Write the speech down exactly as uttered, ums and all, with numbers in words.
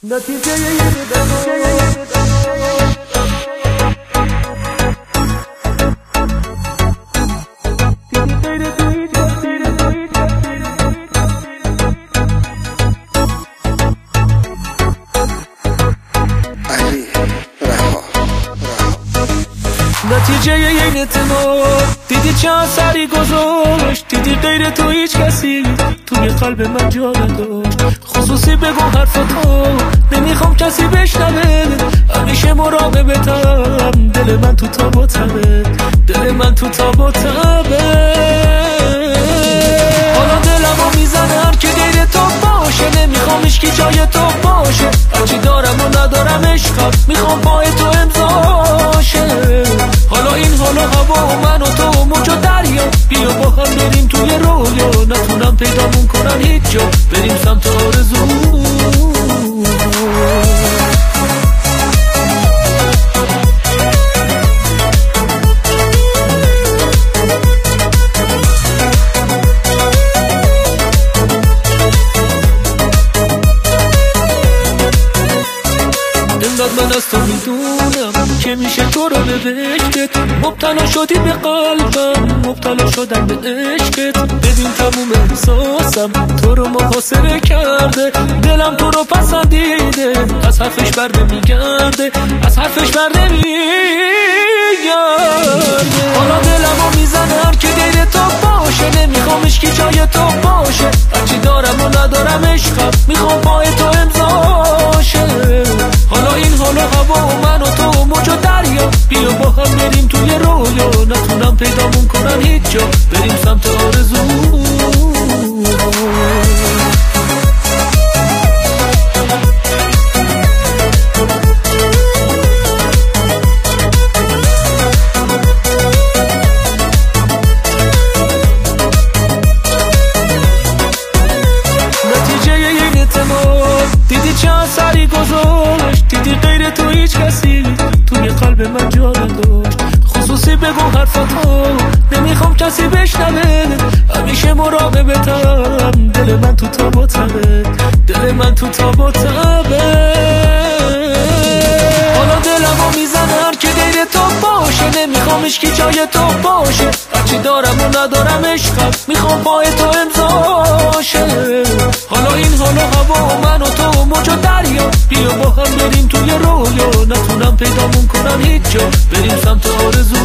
نتیجه یه نتیجه این اعتماد دیدی چه اثری گذاشت، دیدی غیر تو هیچ کسی توی قلب من جا نداشت. خصوصی بگو حرفتو نمیخوام کسی بشنوه، همیشه مراقبتم، دل من تو تاب و تبه، دل من تو تاب و تبه. حالا دلمو میزنم که غیر تو باشه، نمیخوام هیچکی جای تو باشه، هرچی دارم و ندارم عشقم میخوام با تو امضاشه. حالا این حالا هوا و من و تو و موج و دریا، بیا با هم بریم توی رویا، نتونم پیدامون کنن هیچ جا، بریم سمت آرزو. من از تو میدونم که میشه تو رو به عشقت، مبتلا شدی به قلبم، مبتلا شدم به عشقت. ببین تموم احساسم تو رو محاصره کرده، دلم تو رو پسندیده، از حرفش برده میگرده، از حرفش برده میگرده. حالا دلمو میزنم که غیر تو باشه، نمیخوام هیچکی جای تو باشه، هرچی دارم و ندارم عشقم میخوام با تو امضاشه. حالا این حالا هوا و من و تو و موج و دریا، بیا با هم بریم توی رویا، نتونم پیدامون کنم هیچ جا، بریم سمت آرزو. نتیجه این اعتماد دیدی چه اثری گذاشت، دیدی غیر تو هیچ کسی توی قلب من جا نداشت. خصوصی بگو حرفتو نمیخوام کسی بشنوه، همیشه مراقبتم، دل من تو تاب و تبه، دل من تو تاب و تبه. حالا دلمو میزنم که غیر تو باشه، نمیخوام هیچکی جای تو باشه، هرچی دارم و ندارم عشقم میخوام با تو امضاشه. حالا این حالا هوا و من و تو و موج و دریا، بیا با هم بریم توی رویا، نتونم پیدامون کنم هیچ جا، بریم سمت آرزو.